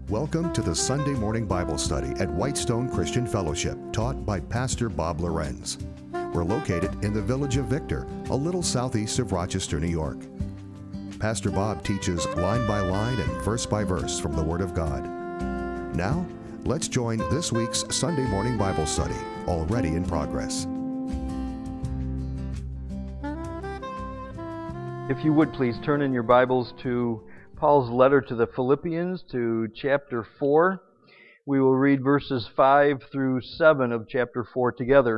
Welcome to the Sunday morning Bible study at Whitestone Christian Fellowship, taught by Pastor Bob Lorenz. We're located in the village of Victor, a little southeast of Rochester, New York. Pastor Bob teaches line by line and verse by verse from the Word of God. Now, let's join this week's Sunday morning Bible study, already in progress. If you would please turn in your Bibles to Paul's letter to the Philippians, to chapter 4. We will read verses 5 through 7 of chapter 4 together.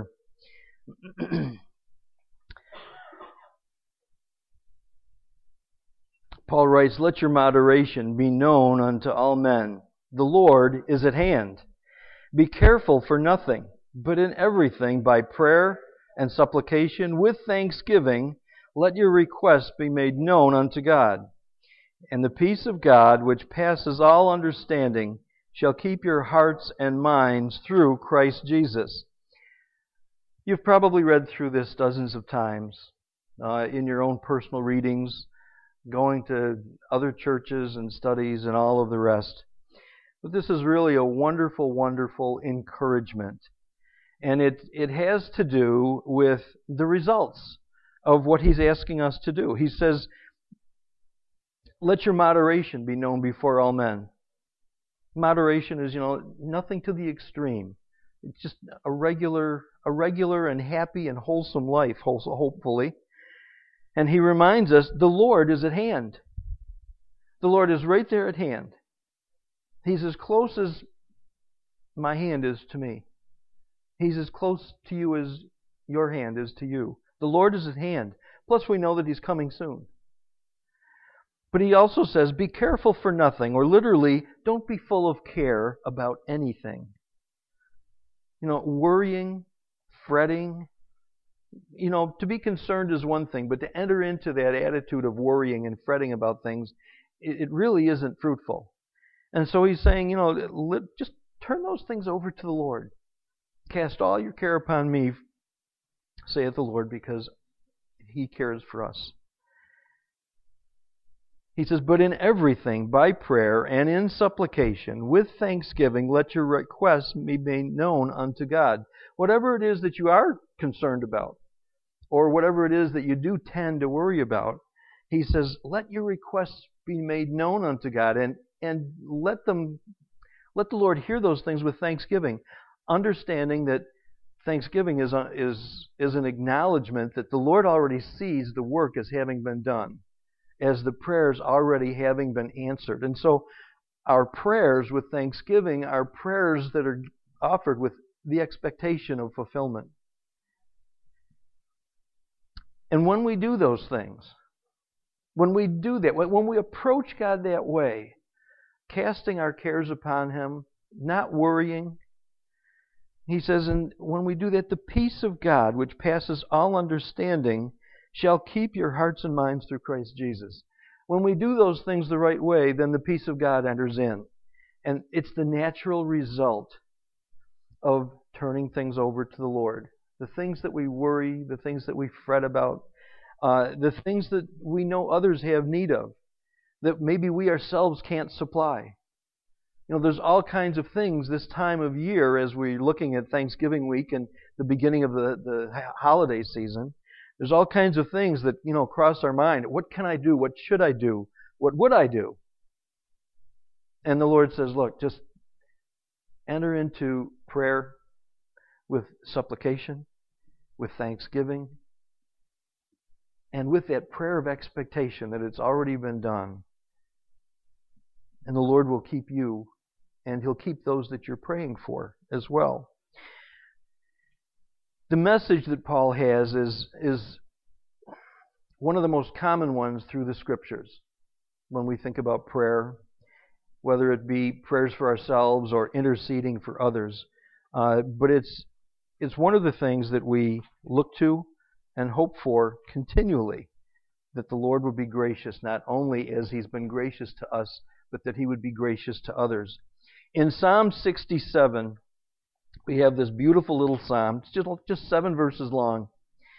Paul writes, "Let your moderation be known unto all men. The Lord is at hand. Be careful for nothing, but in everything by prayer and supplication with thanksgiving, let your requests be made known unto God. And the peace of God, which passes all understanding, shall keep your hearts and minds through Christ Jesus." You've probably read through this dozens of times in your own personal readings, going to other churches and studies and all of the rest. But this is really a wonderful, wonderful encouragement. And it has to do with the results of what he's asking us to do. He says, let your moderation be known before all men. Moderation is, nothing to the extreme. It's just a regular and happy and wholesome life, hopefully. And he reminds us, the Lord is at hand. The Lord is right there at hand. He's as close as my hand is to me. He's as close to you as your hand is to you. The Lord is at hand. Plus we know that He's coming soon. But he also says, be careful for nothing, or literally, don't be full of care about anything. Worrying, fretting. To be concerned is one thing, but to enter into that attitude of worrying and fretting about things, it really isn't fruitful. And so he's saying, just turn those things over to the Lord. Cast all your care upon me, saith the Lord, because He cares for us. He says, but in everything, by prayer and in supplication, with thanksgiving, let your requests be made known unto God. Whatever it is that you are concerned about, or whatever it is that you do tend to worry about, he says, let your requests be made known unto God, and let the Lord hear those things with thanksgiving, understanding that thanksgiving is an acknowledgement that the Lord already sees the work as having been done, as the prayers already having been answered. And so our prayers with thanksgiving are prayers that are offered with the expectation of fulfillment. And when we do those things, when we do that, when we approach God that way, casting our cares upon Him, not worrying, he says, and when we do that, the peace of God, which passes all understanding, shall keep your hearts and minds through Christ Jesus. When we do those things the right way, then the peace of God enters in. And it's the natural result of turning things over to the Lord. The things that we worry, the things that we fret about, the things that we know others have need of, that maybe we ourselves can't supply. There's all kinds of things this time of year as we're looking at Thanksgiving week and the beginning of the holiday season. There's all kinds of things that, cross our mind. What can I do? What should I do? What would I do? And the Lord says, look, just enter into prayer with supplication, with thanksgiving, and with that prayer of expectation that it's already been done. And the Lord will keep you, and He'll keep those that you're praying for as well. The message that Paul has is one of the most common ones through the Scriptures when we think about prayer, whether it be prayers for ourselves or interceding for others. But it's one of the things that we look to and hope for continually, that the Lord would be gracious, not only as He's been gracious to us, but that He would be gracious to others. In Psalm 67, we have this beautiful little psalm. It's just 7 verses long.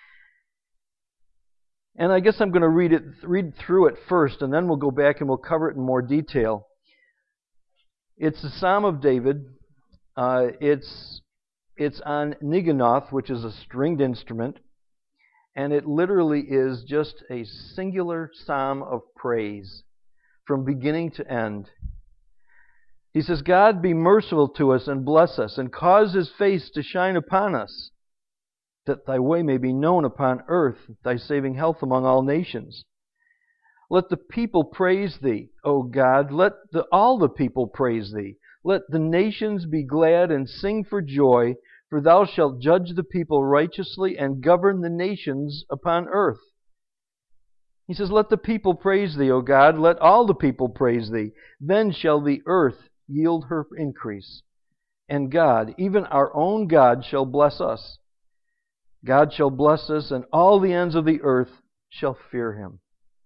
And I guess I'm going to read through it first, and then we'll go back and we'll cover it in more detail. It's the Psalm of David. It's on Niganoth, which is a stringed instrument, and it literally is just a singular psalm of praise from beginning to end. He says, God, be merciful to us and bless us, and cause His face to shine upon us, that Thy way may be known upon earth, Thy saving health among all nations. Let the people praise Thee, O God. Let all the people praise Thee. Let the nations be glad and sing for joy, for Thou shalt judge the people righteously and govern the nations upon earth. He says, let the people praise Thee, O God. Let all the people praise Thee. Then shall the earth yield her increase. And God, even our own God, shall bless us. God shall bless us, and all the ends of the earth shall fear Him.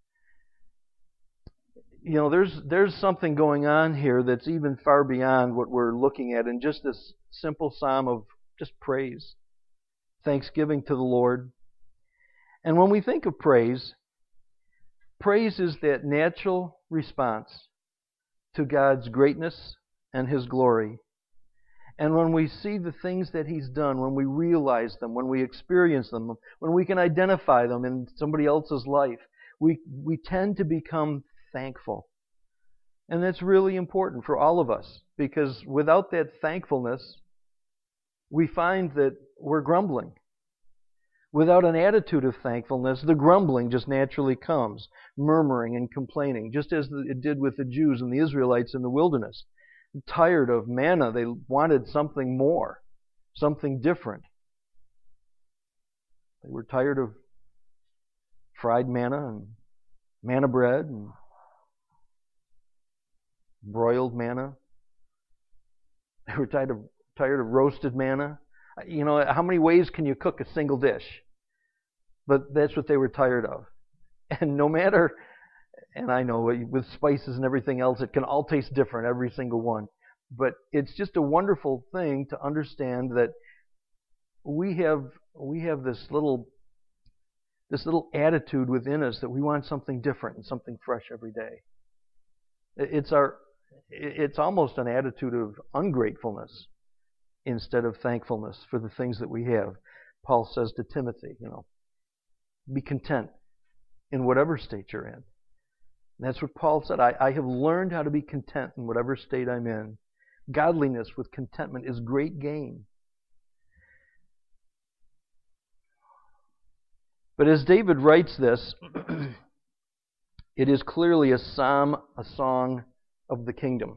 You know, there's something going on here that's even far beyond what we're looking at in just this simple psalm of just praise, thanksgiving to the Lord. And when we think of praise, praise is that natural response to God's greatness and His glory. And when we see the things that He's done, when we realize them, when we experience them, when we can identify them in somebody else's life, we tend to become thankful. And that's really important for all of us, because without that thankfulness, we find that we're grumbling. Without an attitude of thankfulness, the grumbling just naturally comes, murmuring and complaining, just as it did with the Jews and the Israelites in the wilderness. Tired of manna, they wanted something more, something different. They were tired of fried manna and manna bread and broiled manna. They were tired of roasted manna. You know, how many ways can you cook a single dish? But that's what they were tired of. And no matter, and I know with spices and everything else, it can all taste different, every single one. But it's just a wonderful thing to understand that we have this little attitude within us that we want something different and something fresh every day. It's almost an attitude of ungratefulness instead of thankfulness for the things that we have. Paul says to Timothy, be content in whatever state you're in. And that's what Paul said. I have learned how to be content in whatever state I'm in. Godliness with contentment is great gain. But as David writes this, it is clearly a psalm, a song of the kingdom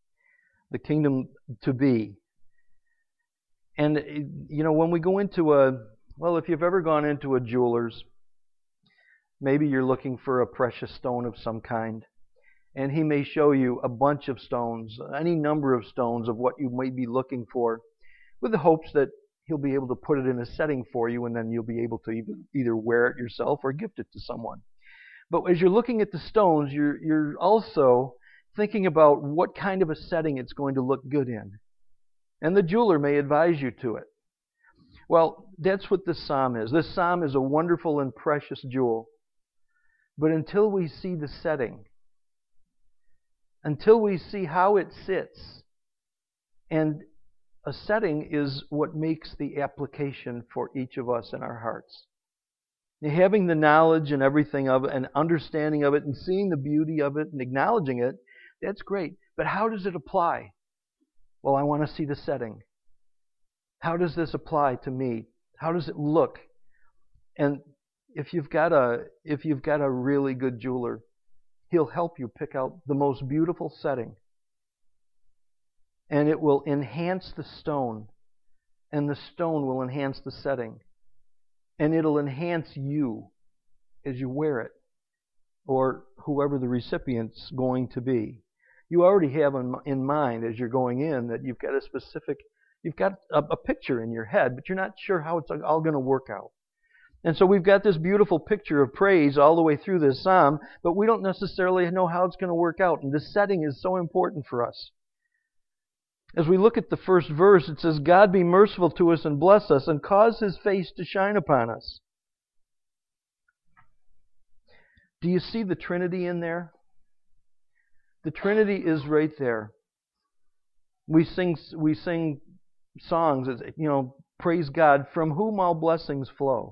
to be. And, when we go into if you've ever gone into a jeweler's, maybe you're looking for a precious stone of some kind, and he may show you a bunch of stones, any number of stones of what you may be looking for, with the hopes that he'll be able to put it in a setting for you, and then you'll be able to either wear it yourself or gift it to someone. But as you're looking at the stones, you're also thinking about what kind of a setting it's going to look good in. And the jeweler may advise you to it. Well, that's what this psalm is. This psalm is a wonderful and precious jewel. But until we see the setting, until we see how it sits, and a setting is what makes the application for each of us in our hearts. Having the knowledge and everything of it, and understanding of it, and seeing the beauty of it, and acknowledging it, that's great. But how does it apply? Well, I want to see the setting. How does this apply to me? How does it look? And if you've got a really good jeweler, he'll help you pick out the most beautiful setting. And it will enhance the stone, and the stone will enhance the setting. And it'll enhance you as you wear it, or whoever the recipient's going to be. You already have in mind as you're going in that you've got a picture in your head, but you're not sure how it's all going to work out. And so we've got this beautiful picture of praise all the way through this psalm, but we don't necessarily know how it's going to work out. And this setting is so important for us. As we look at the first verse, it says, God be merciful to us and bless us and cause His face to shine upon us. Do you see the Trinity in there? The Trinity is right there. We sing songs, praise God, from whom all blessings flow.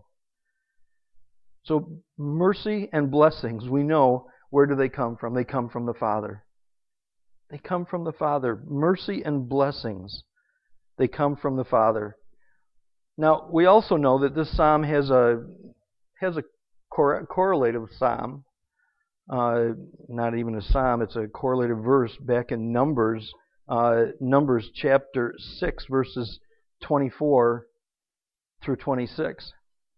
So mercy and blessings, we know, where do they come from? They come from the Father. They come from the Father. Mercy and blessings, they come from the Father. Now, we also know that this psalm has a correlative psalm. Not even a psalm, it's a correlative verse back in Numbers. Numbers chapter 6, verses 24 through 26.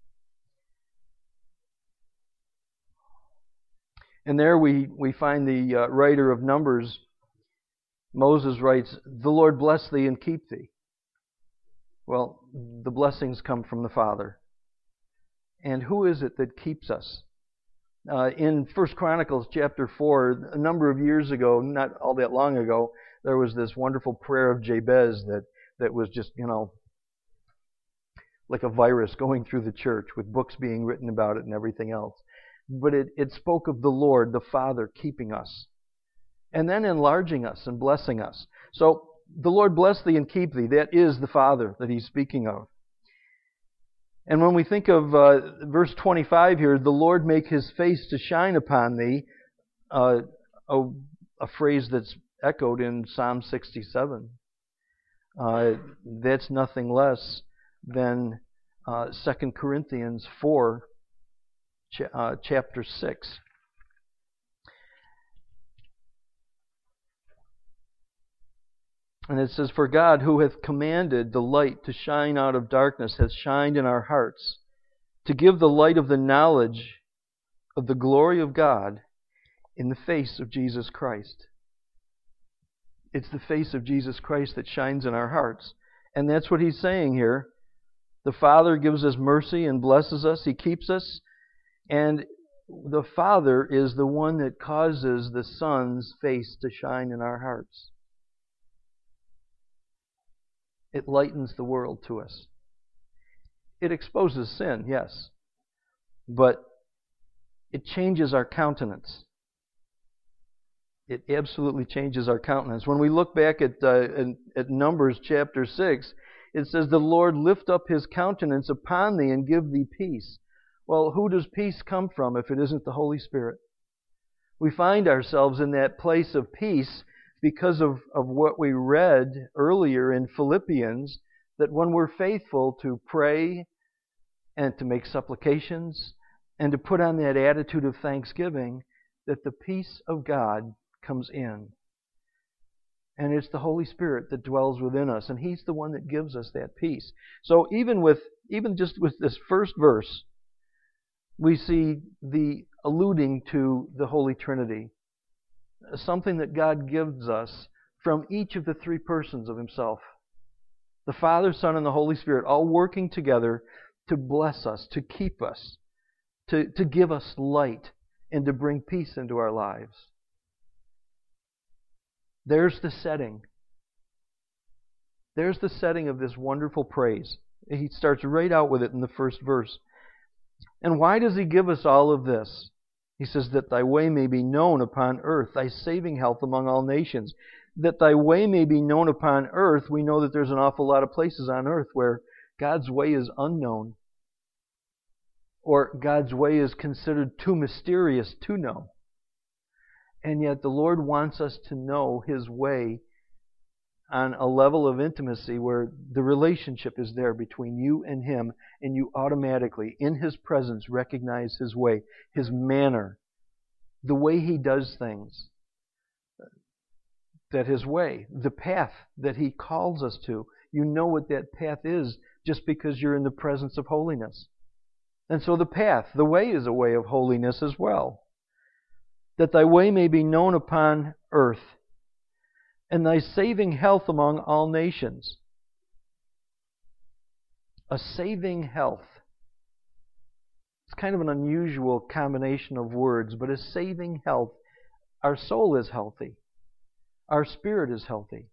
And there we find the writer of Numbers, Moses writes, "The Lord bless thee and keep thee." Well, the blessings come from the Father. And who is it that keeps us? In 1 Chronicles chapter 4, a number of years ago, not all that long ago, there was this wonderful prayer of Jabez that was just, like a virus going through the church with books being written about it and everything else. But it spoke of the Lord, the Father, keeping us. And then enlarging us and blessing us. So, the Lord bless thee and keep thee. That is the Father that he's speaking of. And when we think of verse 25 here, the Lord make his face to shine upon thee, a phrase that's echoed in Psalm 67. That's nothing less than 2 Corinthians 4, chapter 6. And it says, "For God, who hath commanded the light to shine out of darkness, hath shined in our hearts, to give the light of the knowledge of the glory of God in the face of Jesus Christ." It's the face of Jesus Christ that shines in our hearts. And that's what he's saying here. The Father gives us mercy and blesses us. He keeps us. And the Father is the one that causes the Son's face to shine in our hearts. It lightens the world to us. It exposes sin, yes. But it changes our countenance. It absolutely changes our countenance. When we look back at Numbers chapter 6, it says, "The Lord lift up his countenance upon thee and give thee peace." Well, who does peace come from if it isn't the Holy Spirit? We find ourselves in that place of peace because of what we read earlier in Philippians, that when we're faithful to pray and to make supplications and to put on that attitude of thanksgiving, that the peace of God comes in. And it's the Holy Spirit that dwells within us, and he's the one that gives us that peace. So even just with this first verse, we see the alluding to the Holy Trinity. Something that God gives us from each of the three persons of himself. The Father, Son, and the Holy Spirit all working together to bless us, to keep us, to give us light, and to bring peace into our lives. There's the setting. There's the setting of this wonderful praise. He starts right out with it in the first verse. And why does he give us all of this? He says, "That thy way may be known upon earth, thy saving health among all nations." That thy way may be known upon earth, we know that there's an awful lot of places on earth where God's way is unknown. Or God's way is considered too mysterious to know. And yet the Lord wants us to know his way on a level of intimacy where the relationship is there between you and him, and you automatically, in his presence, recognize his way, his manner, the way he does things. That his way, the path that he calls us to, you know what that path is just because you're in the presence of holiness. And so the path, the way, is a way of holiness as well. That thy way may be known upon earth, and thy saving health among all nations. A saving health. It's kind of an unusual combination of words, but a saving health. Our soul is healthy. Our spirit is healthy.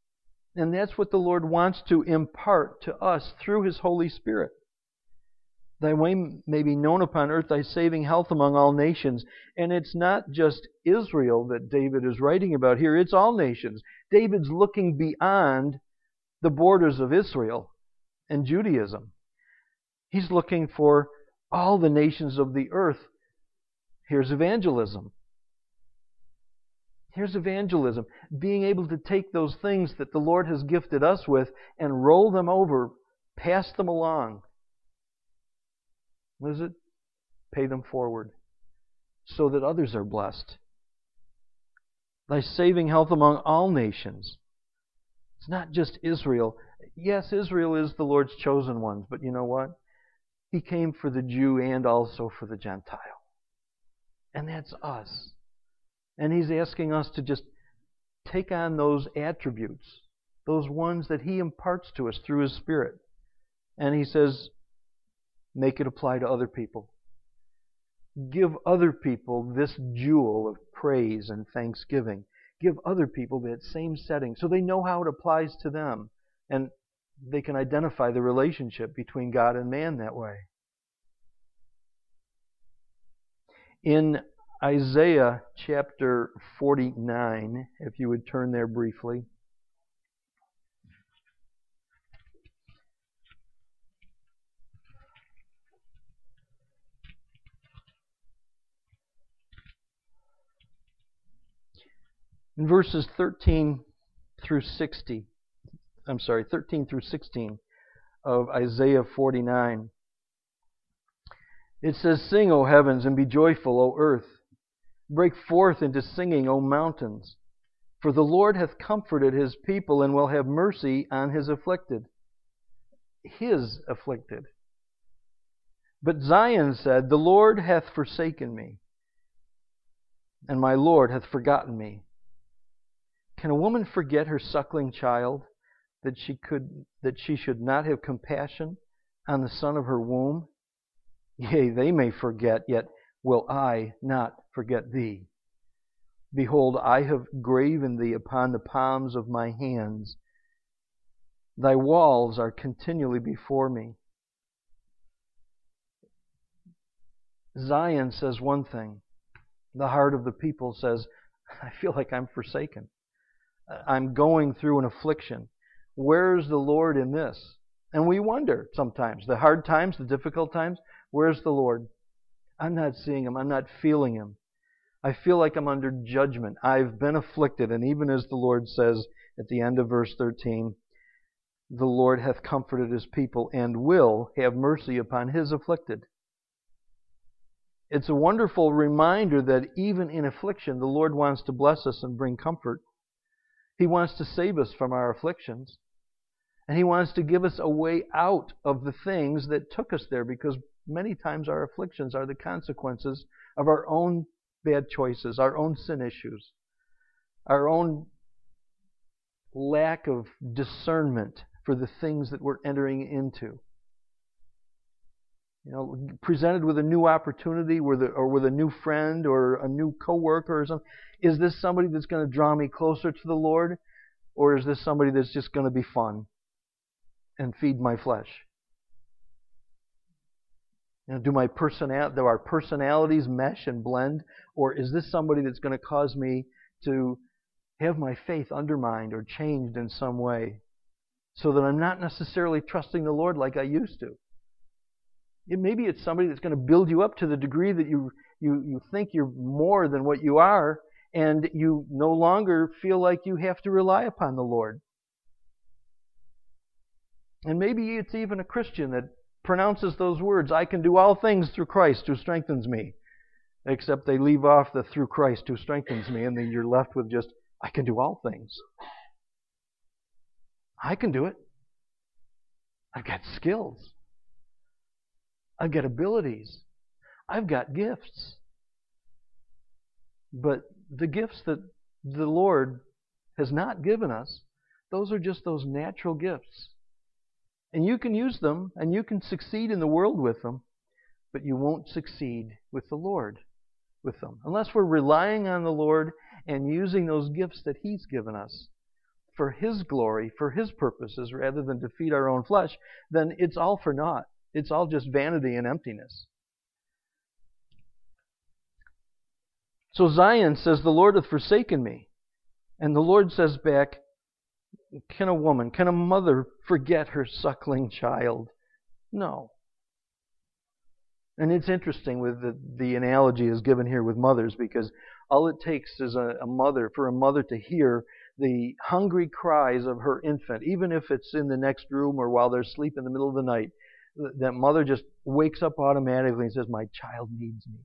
And that's what the Lord wants to impart to us through his Holy Spirit. Thy way may be known upon earth, thy saving health among all nations. And it's not just Israel that David is writing about here, it's all nations. David's looking beyond the borders of Israel and Judaism. He's looking for all the nations of the earth. Here's evangelism. Here's evangelism. Being able to take those things that the Lord has gifted us with and roll them over, pass them along. What is it? Pay them forward so that others are blessed. Thy saving health among all nations. It's not just Israel. Yes, Israel is the Lord's chosen ones, but you know what? He came for the Jew and also for the Gentile. And that's us. And He's asking us to just take on those attributes, those ones that He imparts to us through His Spirit. And He says, make it apply to other people. Give other people this jewel of praise and thanksgiving. Give other people that same setting so they know how it applies to them. And they can identify the relationship between God and man that way. In Isaiah chapter 49, if you would turn there briefly. In verses 13 through 16 of Isaiah 49, it says, Sing, O heavens, and be joyful, O earth. Break forth into singing, O mountains. For the Lord hath comforted His people, and will have mercy on His afflicted. His afflicted. But Zion said, The Lord hath forsaken me, and my Lord hath forgotten me. Can a woman forget her suckling child, that she should not have compassion on the son of her womb? Yea, they may forget, yet will I not forget thee. Behold, I have graven thee upon the palms of my hands. Thy walls are continually before me. Zion says one thing. The heart of the people says, I feel like I'm forsaken. I'm going through an affliction. Where's the Lord in this? And we wonder sometimes, the hard times, the difficult times, where's the Lord? I'm not seeing Him. I'm not feeling Him. I feel like I'm under judgment. I've been afflicted. And even as the Lord says at the end of verse 13, the Lord hath comforted His people and will have mercy upon His afflicted. It's a wonderful reminder that even in affliction, the Lord wants to bless us and bring comfort. He wants to save us from our afflictions. And He wants to give us a way out of the things that took us there, because many times our afflictions are the consequences of our own bad choices, our own sin issues, our own lack of discernment for the things that we're entering into. You know, presented with a new opportunity or with a new friend or a new coworker or something, is this somebody that's going to draw me closer to the Lord, or is this somebody that's just going to be fun and feed my flesh? You know, do our personalities mesh and blend, or is this somebody that's going to cause me to have my faith undermined or changed in some way, so that I'm not necessarily trusting the Lord like I used to? Maybe it's somebody that's going to build you up to the degree that you think you're more than what you are, and you no longer feel like you have to rely upon the Lord. And maybe it's even a Christian that pronounces those words, I can do all things through Christ who strengthens me. Except they leave off the through Christ who strengthens me, and then you're left with just, I can do all things. I can do it. I've got skills. I've got abilities. I've got gifts. But the gifts that the Lord has not given us, those are just those natural gifts. And you can use them, and you can succeed in the world with them, but you won't succeed with the Lord with them. Unless we're relying on the Lord and using those gifts that He's given us for His glory, for His purposes, rather than to feed our own flesh, then it's all for naught. It's all just vanity and emptiness. So Zion says, the Lord hath forsaken me. And the Lord says back, can a mother forget her suckling child? No. And it's interesting with the analogy is given here with mothers, because all it takes is for a mother to hear the hungry cries of her infant, even if it's in the next room or while they're asleep in the middle of the night. That mother just wakes up automatically and says, my child needs me.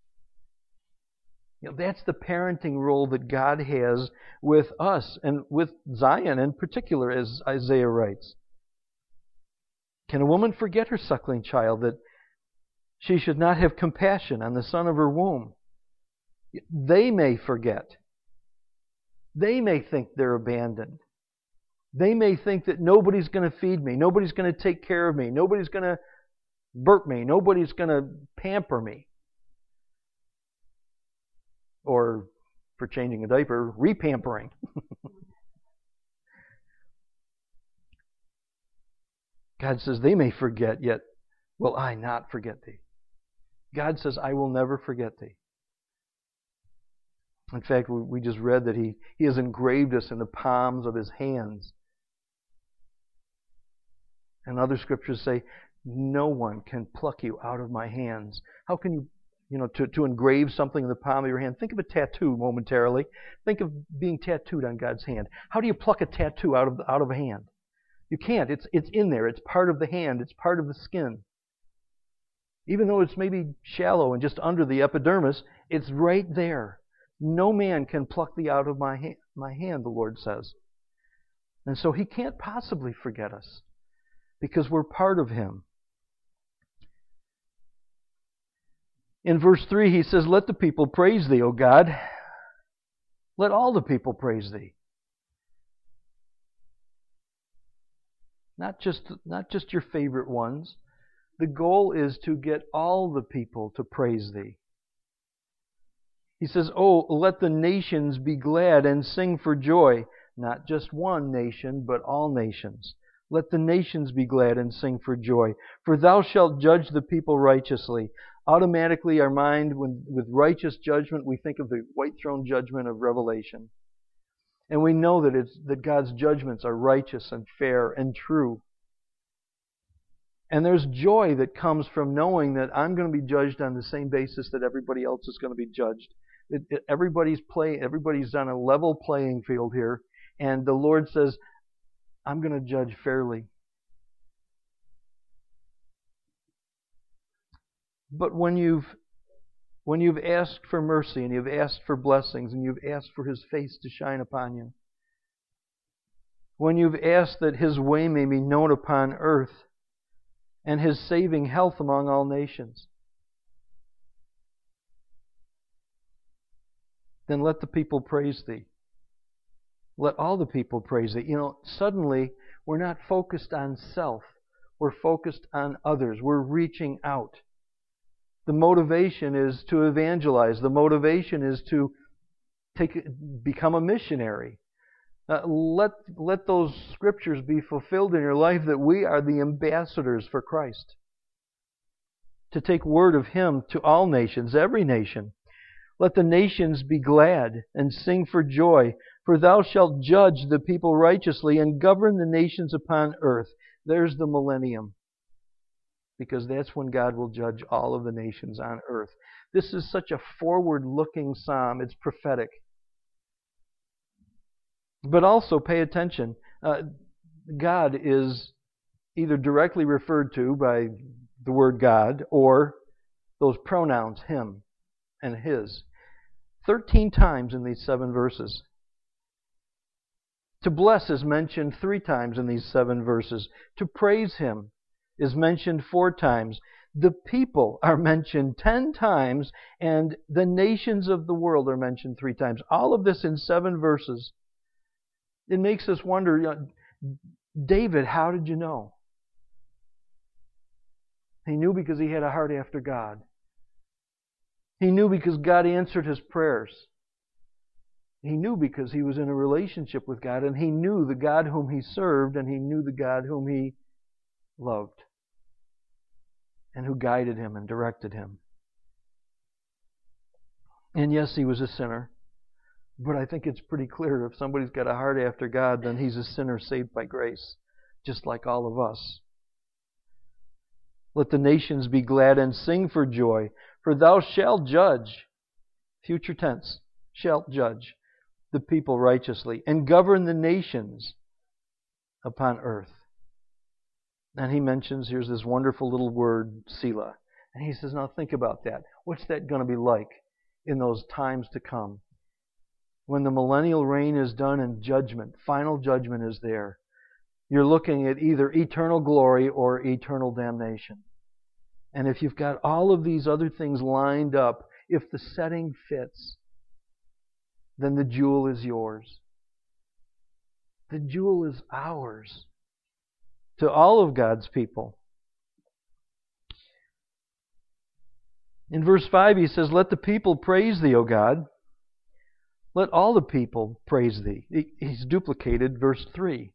That's the parenting role that God has with us and with Zion in particular, as Isaiah writes. Can a woman forget her suckling child, that she should not have compassion on the son of her womb? They may forget. They may think they're abandoned. They may think that nobody's going to feed me, nobody's going to take care of me, nobody's going to burp me, nobody's going to pamper me. Or, for changing a diaper, repampering. God says, they may forget, yet will I not forget thee. God says, I will never forget thee. In fact, we just read that He has engraved us in the palms of His hands. And other scriptures say, no one can pluck you out of my hands. How can you to engrave something in the palm of your hand? Think of a tattoo momentarily. Think of being tattooed on God's hand. How do you pluck a tattoo out of a hand? You can't. It's in there. It's part of the hand. It's part of the skin. Even though it's maybe shallow and just under the epidermis, it's right there. No man can pluck thee out of my hand, the Lord says. And so He can't possibly forget us, because we're part of Him. In verse 3, He says, let the people praise Thee, O God. Let all the people praise Thee. Not just your favorite ones. The goal is to get all the people to praise Thee. He says, oh, let the nations be glad and sing for joy. Not just one nation, but all nations. Let the nations be glad and sing for joy. For Thou shalt judge the people righteously. Automatically, our mind, with righteous judgment, we think of the white throne judgment of Revelation. And we know that God's judgments are righteous and fair and true. And there's joy that comes from knowing that I'm going to be judged on the same basis that everybody else is going to be judged. Everybody's on a level playing field here, and the Lord says, I'm going to judge fairly. But when you've asked for mercy and you've asked for blessings and you've asked for His face to shine upon you, when you've asked that His way may be known upon earth and His saving health among all nations, then let the people praise Thee. Let all the people praise Thee. Suddenly we're not focused on self. We're focused on others. We're reaching out. The motivation is to evangelize. The motivation is to become a missionary. Let those scriptures be fulfilled in your life that we are the ambassadors for Christ. To take word of Him to all nations, every nation. Let the nations be glad and sing for joy, for Thou shalt judge the people righteously and govern the nations upon earth. There's the millennium. Because that's when God will judge all of the nations on earth. This is such a forward-looking psalm. It's prophetic. But also, pay attention. God is either directly referred to by the word God or those pronouns, Him and His. 13 times in these 7 verses. To bless is mentioned 3 times in these 7 verses. To praise Him is mentioned 4 times. The people are mentioned 10 times, and the nations of the world are mentioned 3 times. All of this in 7 verses. It makes us wonder, David, how did you know? He knew because he had a heart after God. He knew because God answered his prayers. He knew because he was in a relationship with God, and he knew the God whom he served, and he knew the God whom he loved. and who guided him and directed him. And yes, he was a sinner. But I think it's pretty clear if somebody's got a heart after God, then he's a sinner saved by grace, just like all of us. Let the nations be glad and sing for joy, for thou shalt judge, future tense, shalt judge the people righteously, and govern the nations upon earth. And he mentions, here's this wonderful little word, Selah. And he says, now think about that. What's that going to be like in those times to come? When the millennial reign is done and judgment, final judgment is there, you're looking at either eternal glory or eternal damnation. And if you've got all of these other things lined up, if the setting fits, then the jewel is yours. The jewel is ours to all of God's people. In verse 5 he says, let the people praise thee, O God. Let all the people praise thee. He's duplicated verse 3.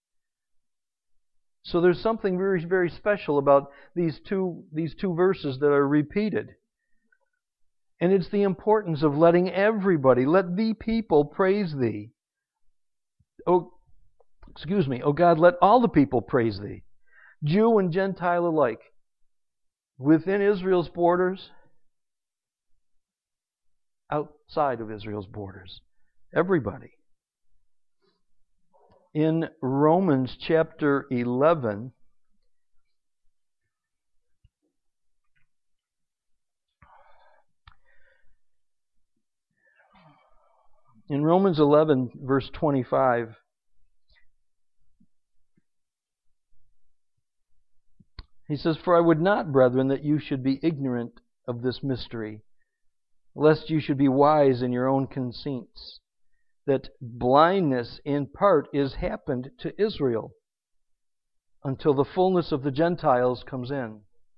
So there's something very, very special about these two verses that are repeated. And it's the importance of letting everybody, let the people praise thee. O God, let all the people praise thee. Jew and Gentile alike. Within Israel's borders, outside of Israel's borders. Everybody. In Romans chapter 11, verse 25, he says, for I would not, brethren, that you should be ignorant of this mystery, lest you should be wise in your own conceits, that blindness in part is happened to Israel until the fullness of the Gentiles comes in.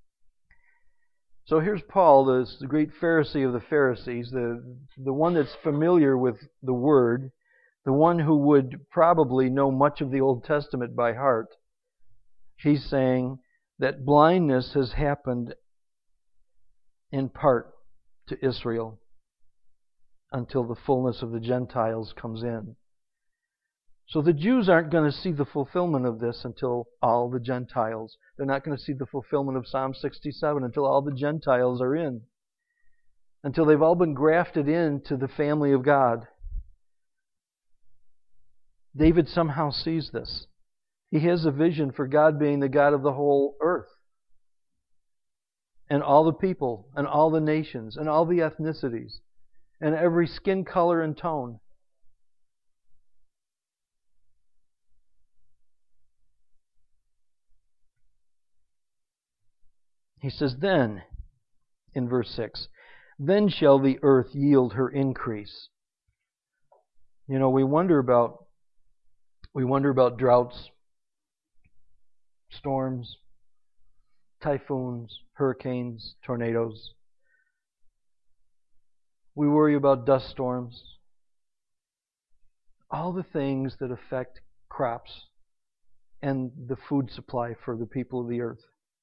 So here's Paul, the great Pharisee of the Pharisees, the one that's familiar with the Word, the one who would probably know much of the Old Testament by heart. He's saying that blindness has happened in part to Israel until the fullness of the Gentiles comes in. So the Jews aren't going to see the fulfillment of this until all the Gentiles. They're not going to see the fulfillment of Psalm 67 until all the Gentiles are in. Until they've all been grafted into the family of God. David somehow sees this. He has a vision for God being the God of the whole earth. And all the people, and all the nations, and all the ethnicities, and every skin color and tone. He says, then, in verse 6, then shall the earth yield her increase. You know, we wonder about droughts, storms, typhoons, hurricanes, tornadoes. We worry about dust storms. All the things that affect crops and the food supply for the people of the earth.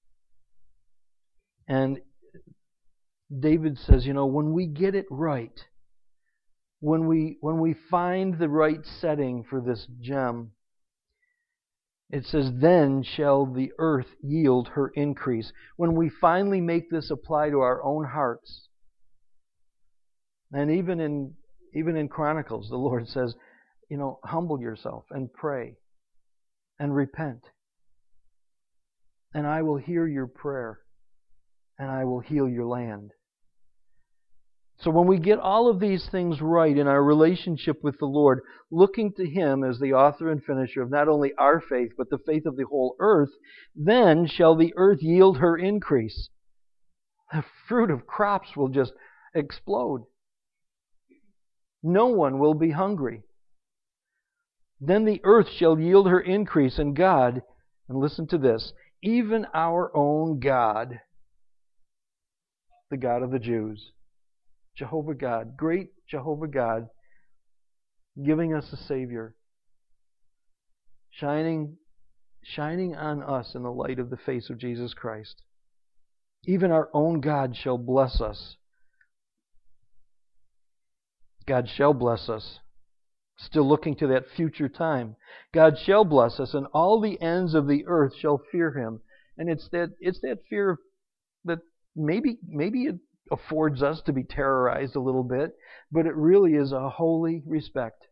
And David says, you know, when we get it right, when we find the right setting for this gem, it says, then shall the earth yield her increase. When we finally make this apply to our own hearts, and even in Chronicles, the Lord says, you know, humble yourself and pray and repent. And I will hear your prayer and I will heal your land. So when we get all of these things right in our relationship with the Lord, looking to Him as the author and finisher of not only our faith, but the faith of the whole earth, then shall the earth yield her increase. The fruit of crops will just explode. No one will be hungry. Then the earth shall yield her increase, and God, and listen to this, even our own God, the God of the Jews, Jehovah God, great Jehovah God, giving us a Savior, shining on us in the light of the face of Jesus Christ. Even our own God shall bless us. God shall bless us. Still looking to that future time. God shall bless us, and all the ends of the earth shall fear Him. And it's that fear that maybe it affords us to be terrorized a little bit, but it really is a holy respect.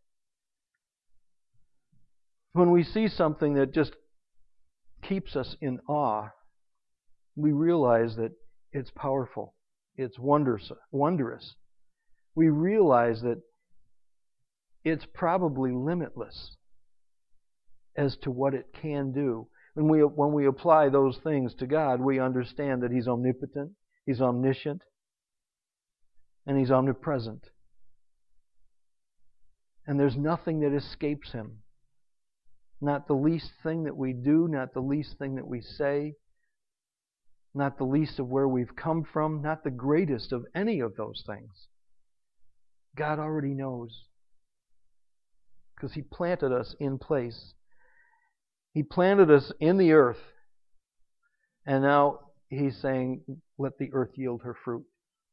When we see something that just keeps us in awe, we realize that it's powerful. It's wondrous. We realize that it's probably limitless as to what it can do. When we apply those things to God, we understand that He's omnipotent, He's omniscient, and He's omnipresent. And there's nothing that escapes Him. Not the least thing that we do, not the least thing that we say, not the least of where we've come from, not the greatest of any of those things. God already knows. Because He planted us in place. He planted us in the earth. And now He's saying, let the earth yield her fruit.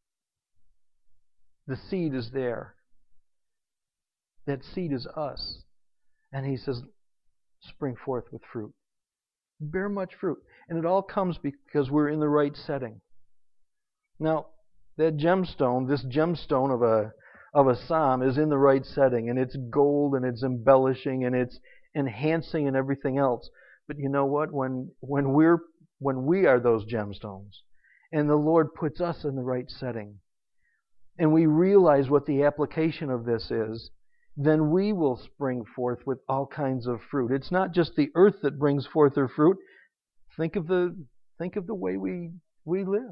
The seed is there. That seed is us. And He says, spring forth with fruit. Bear much fruit. And it all comes because we're in the right setting. Now, that gemstone, this gemstone of a psalm is in the right setting, and it's gold, and it's embellishing, and it's enhancing, and everything else. But you know what? When we are those gemstones, and the Lord puts us in the right setting, and we realize what the application of this is, then we will spring forth with all kinds of fruit. It's not just the earth that brings forth her fruit. Think of the way we live.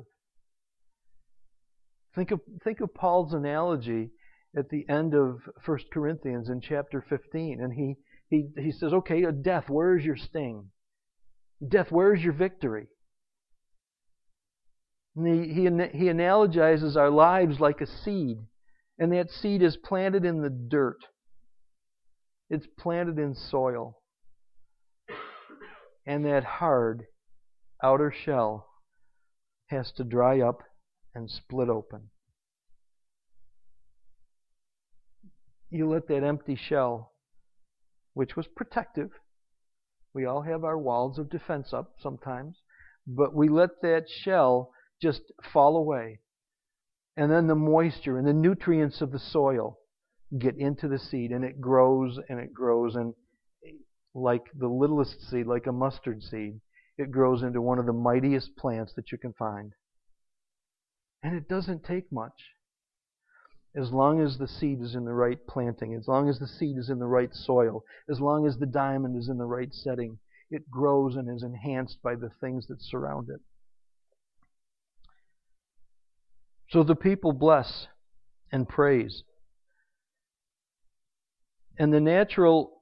Think of Paul's analogy at the end of 1 Corinthians in chapter 15. And he says, okay, death, where is your sting? Death, where is your victory? And he analogizes our lives like a seed. And that seed is planted in the dirt. It's planted in soil. And that hard outer shell has to dry up and split open. You let that empty shell, which was protective, we all have our walls of defense up sometimes, but we let that shell just fall away. And then the moisture and the nutrients of the soil get into the seed, and it grows, and like the littlest seed, like a mustard seed, it grows into one of the mightiest plants that you can find. And it doesn't take much. As long as the seed is in the right planting, as long as the seed is in the right soil, as long as the diamond is in the right setting, it grows and is enhanced by the things that surround it. So the people bless and praise. And the natural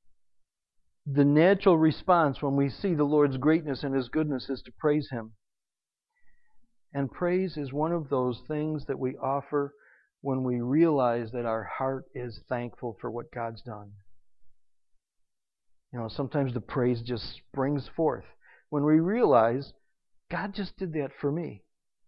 response when we see the Lord's greatness and His goodness is to praise Him. And praise is one of those things that we offer when we realize that our heart is thankful for what God's done. You know, sometimes the praise just springs forth when we realize God just did that for me.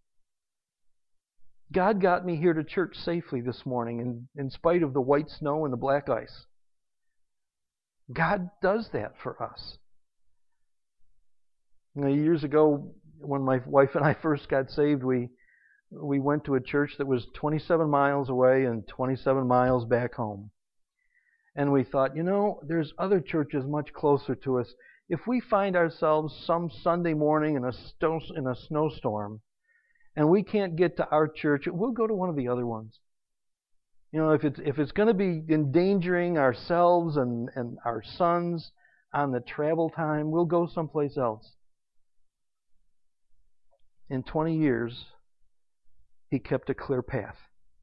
God got me here to church safely this morning in spite of the white snow and the black ice. God does that for us. You know, years ago, when my wife and I first got saved, we went to a church that was 27 miles away and 27 miles back home. And we thought, you know, there's other churches much closer to us. If we find ourselves some Sunday morning in a snowstorm, and we can't get to our church, we'll go to one of the other ones. You know, if it's going to be endangering ourselves and our sons on the travel time, we'll go someplace else. In 20 years, he kept a clear path.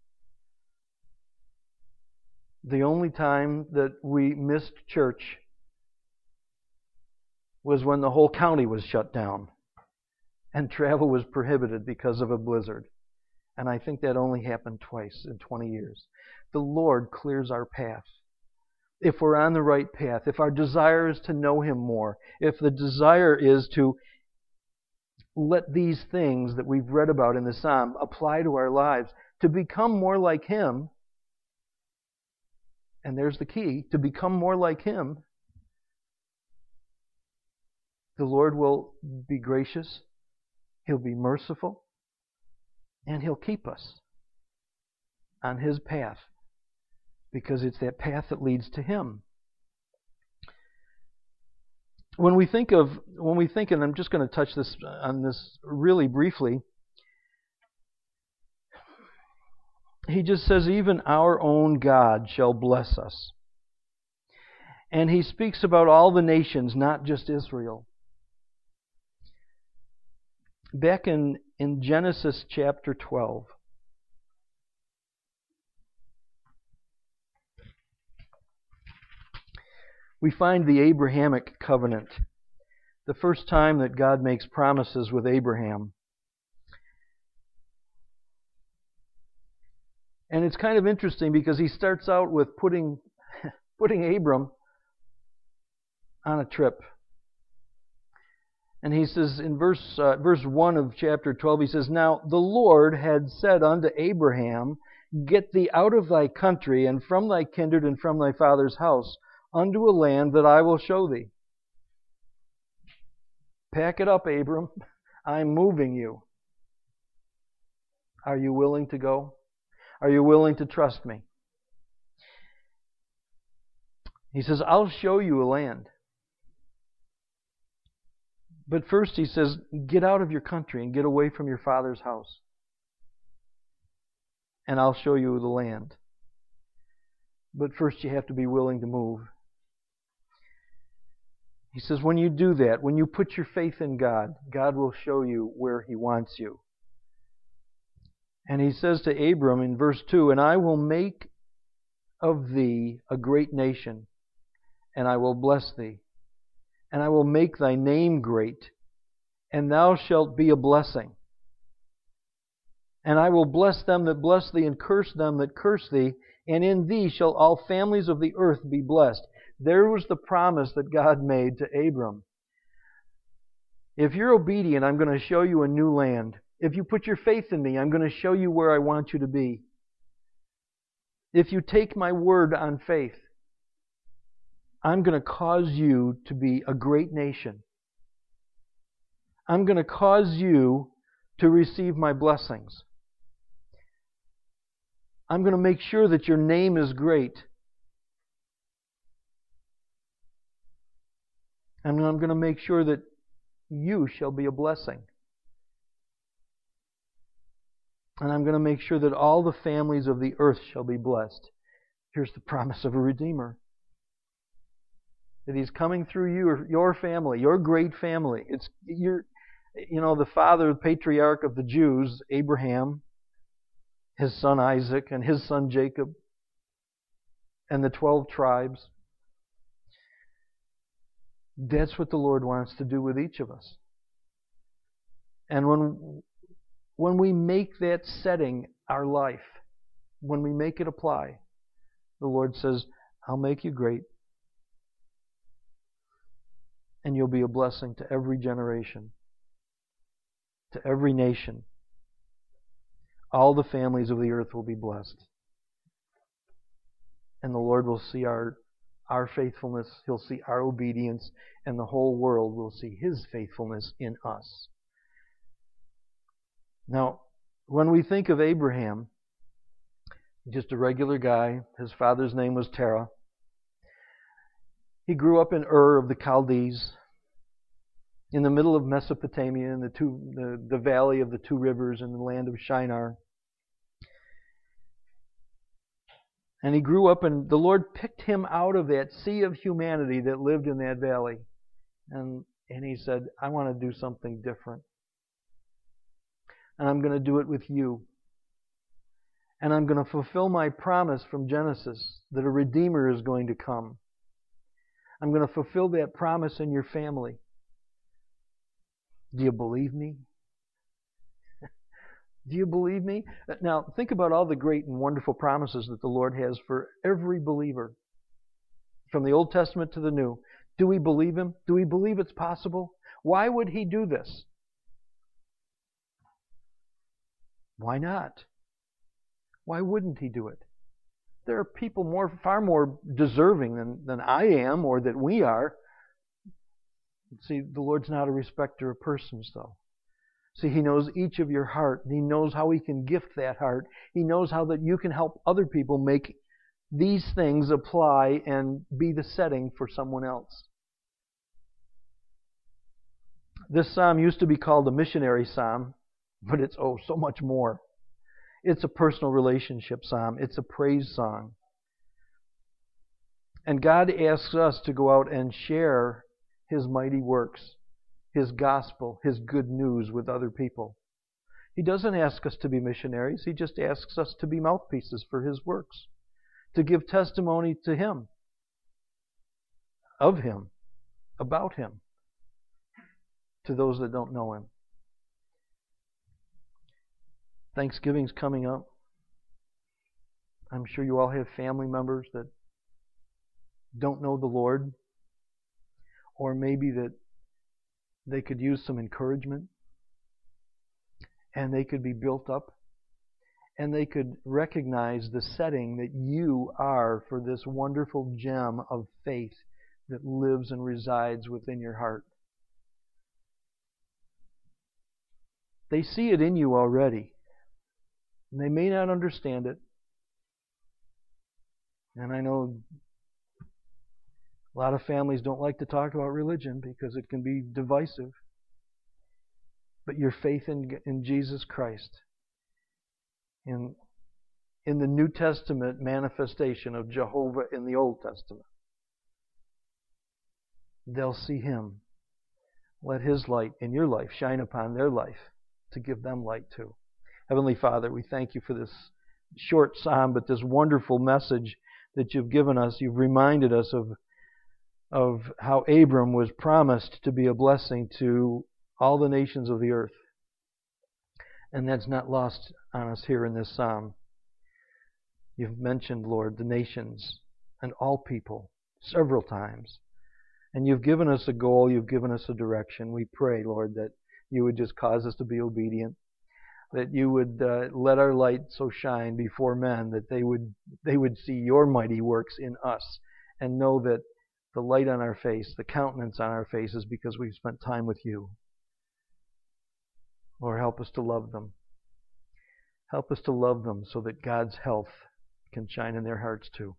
The only time that we missed church was when the whole county was shut down and travel was prohibited because of a blizzard. And I think that only happened twice in 20 years. The Lord clears our path. If we're on the right path, if our desire is to know Him more, if the desire is to let these things that we've read about in the Psalm apply to our lives. To become more like Him, and there's the key, to become more like Him, the Lord will be gracious, He'll be merciful, and He'll keep us on His path, because it's that path that leads to Him. When we think, and I'm just going to touch on this really briefly, He just says, even our own God shall bless us. And He speaks about all the nations, not just Israel. Back in Genesis chapter 12, we find the Abrahamic covenant, the first time that God makes promises with Abraham. And it's kind of interesting because He starts out with putting Abram on a trip. And He says in verse 1 of chapter 12, He says, "Now the Lord had said unto Abraham, Get thee out of thy country, and from thy kindred, and from thy father's house, unto a land that I will show thee." Pack it up, Abram. I'm moving you. Are you willing to go? Are you willing to trust me? He says, I'll show you a land. But first He says, get out of your country and get away from your father's house. And I'll show you the land. But first you have to be willing to move. He says, when you do that, when you put your faith in God, God will show you where He wants you. And He says to Abram in verse 2, "And I will make of thee a great nation, and I will bless thee. And I will make thy name great, and thou shalt be a blessing. And I will bless them that bless thee, and curse them that curse thee, and in thee shall all families of the earth be blessed." There was the promise that God made to Abram. If you're obedient, I'm going to show you a new land. If you put your faith in me, I'm going to show you where I want you to be. If you take my word on faith, I'm going to cause you to be a great nation. I'm going to cause you to receive my blessings. I'm going to make sure that your name is great. And I'm going to make sure that you shall be a blessing. And I'm going to make sure that all the families of the earth shall be blessed. Here's the promise of a Redeemer. That He's coming through your family, your great family. It's the father, the patriarch of the Jews, Abraham, his son Isaac, and his son Jacob, and the 12 tribes. That's what the Lord wants to do with each of us. And when we make that setting our life, when we make it apply, the Lord says, I'll make you great. And you'll be a blessing to every generation, to every nation. All the families of the earth will be blessed. And the Lord will see our faithfulness, He'll see our obedience, and the whole world will see His faithfulness in us. Now, when we think of Abraham, just a regular guy, his father's name was Terah. He grew up in Ur of the Chaldees, in the middle of Mesopotamia, in the valley of the two rivers in the land of Shinar. And he grew up, and the Lord picked him out of that sea of humanity that lived in that valley. And He said, I want to do something different. And I'm going to do it with you. And I'm going to fulfill my promise from Genesis that a Redeemer is going to come. I'm going to fulfill that promise in your family. Do you believe me? Do you believe me? Now, think about all the great and wonderful promises that the Lord has for every believer. From the Old Testament to the New. Do we believe Him? Do we believe it's possible? Why would He do this? Why not? Why wouldn't He do it? There are people far more deserving than I am or that we are. See, the Lord's not a respecter of persons, though. See, He knows each of your heart, and He knows how He can gift that heart. He knows how that you can help other people make these things apply and be the setting for someone else. This psalm used to be called a missionary psalm, but it's so much more. It's a personal relationship psalm. It's a praise song. And God asks us to go out and share His mighty works, His gospel, His good news with other people. He doesn't ask us to be missionaries. He just asks us to be mouthpieces for His works, to give testimony to Him, of Him, about Him, to those that don't know Him. Thanksgiving's coming up. I'm sure you all have family members that don't know the Lord, or maybe that they could use some encouragement, and they could be built up, and they could recognize the setting that you are for this wonderful gem of faith that lives and resides within your heart. They see it in you already, and they may not understand it. And I know a lot of families don't like to talk about religion because it can be divisive. But your faith in Jesus Christ, in the New Testament manifestation of Jehovah in the Old Testament, they'll see Him. Let His light in your life shine upon their life to give them light too. Heavenly Father, we thank You for this short psalm, but this wonderful message that You've given us. You've reminded us of how Abram was promised to be a blessing to all the nations of the earth. And that's not lost on us here in this psalm. You've mentioned, Lord, the nations and all people several times. And You've given us a goal. You've given us a direction. We pray, Lord, that You would just cause us to be obedient, that You would let our light so shine before men that they would see Your mighty works in us and know that the light on our face, the countenance on our face is because we've spent time with You. Lord, help us to love them. Help us to love them so that God's health can shine in their hearts too.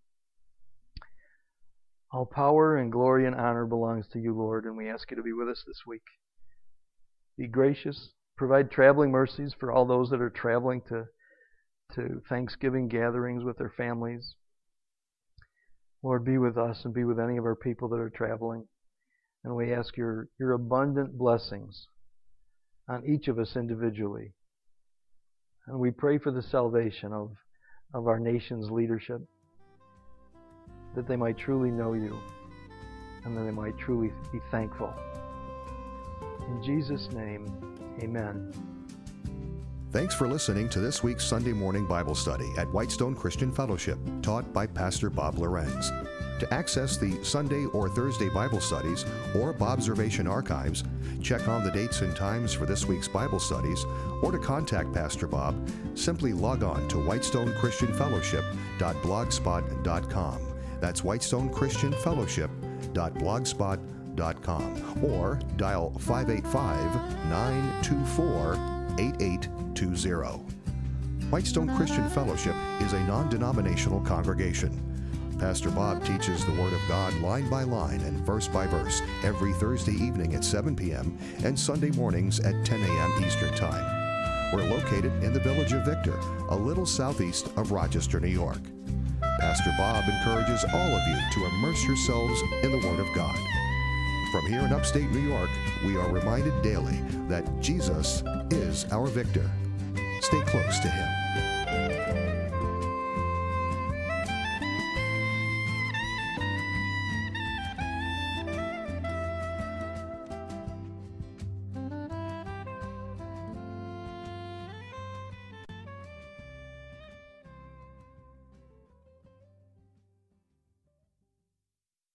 All power and glory and honor belongs to You, Lord, and we ask You to be with us this week. Be gracious. Provide traveling mercies for all those that are traveling to Thanksgiving gatherings with their families. Lord, be with us and be with any of our people that are traveling. And we ask Your abundant blessings on each of us individually. And we pray for the salvation of our nation's leadership, that they might truly know You and that they might truly be thankful. In Jesus' name, amen. Thanks for listening to this week's Sunday morning Bible study at Whitestone Christian Fellowship, taught by Pastor Bob Lorenz. To access the Sunday or Thursday Bible studies or Bobservation archives, check on the dates and times for this week's Bible studies, or to contact Pastor Bob, simply log on to whitestonechristianfellowship.blogspot.com. That's whitestonechristianfellowship.blogspot.com, or dial 585-924-8820. Whitestone Christian Fellowship is a non-denominational congregation. Pastor Bob teaches the Word of God line by line and verse by verse every Thursday evening at 7 p.m. and Sunday mornings at 10 a.m. Eastern Time. We're located in the village of Victor, a little southeast of Rochester, New York. Pastor Bob encourages all of you to immerse yourselves in the Word of God. From here in upstate New York, we are reminded daily that Jesus is our victor. Stay close to Him.